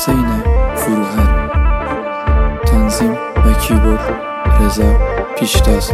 حسین فروهر. تنظیم و کیبورد رضا پیشتاز.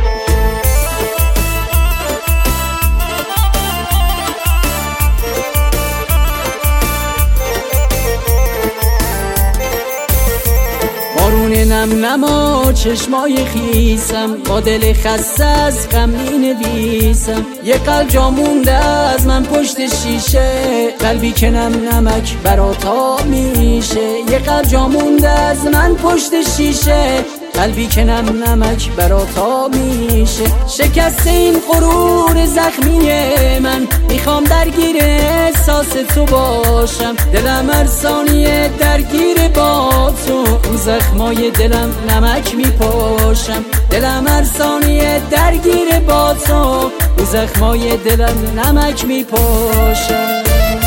بارون نم نما چشمای خیسم، با دل خسته از غم می‌نویسم. یه قلب جا مونده از من پشت شیشه، قلبی که نم نمک برات آب میشه. یه قلب جا مونده از من پشت شیشه، قلبی که نم نمک برات آب میشه. شکست این غرور زخمی من، میخوام درگیر احساس تو باشم. دلم هر ثانیه درگیر با تو، رو زخمای دلم نمک میپاشم. دلم هر ثانیه درگیر با تو، رو زخمای دلم نمک میپاشم.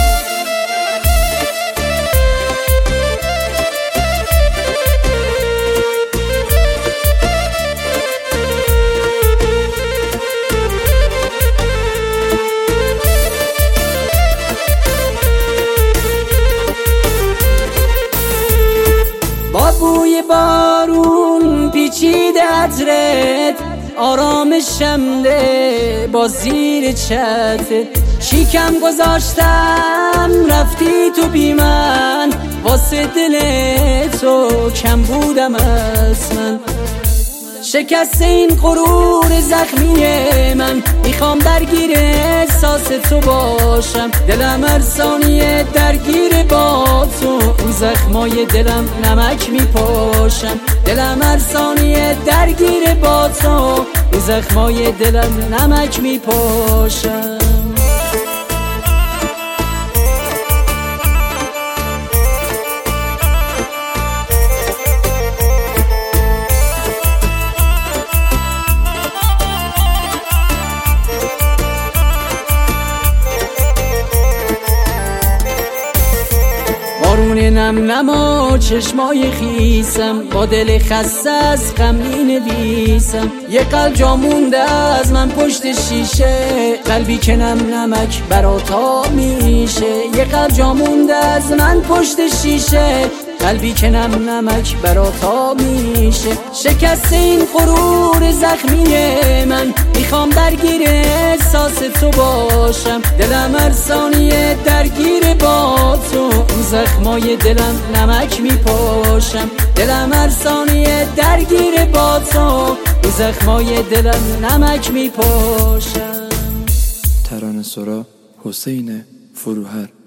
با بوی بارون پیچیده عطرت، آرامشم ده با زیر چترت. شیکم گذاشتم رفتی تو بی من، واسه دل تو کم بودم از من. شکست این غرور زخمی من، میخوام درگیر احساس تو باشم. دلم هر ثانیه درگیر با تو، رو زخمای دلم نمک میپاشم. دلم هر ثانیه درگیر با تو، رو زخمای دلم نمک میپاشم. بارون نم نما چشمای خیسم، با دل خسته از غم می‌نویسم. یه قلب جا مونده از من پشت شیشه، قلبی که نم نمک برات آب میشه. یه قلب جا مونده از من پشت شیشه، قلبی که نم نمک برات آب میشه. شکست این غرور زخمی من، میخوام درگیر احساس تو باشم. دلم هر ثانیه درگیر با تو، رو زخمای دلم نمک میپاشم. دلم هر ثانیه درگیر با تو، رو زخمای دلم نمک میپاشم. ترانه‌سرا حسین فروهر.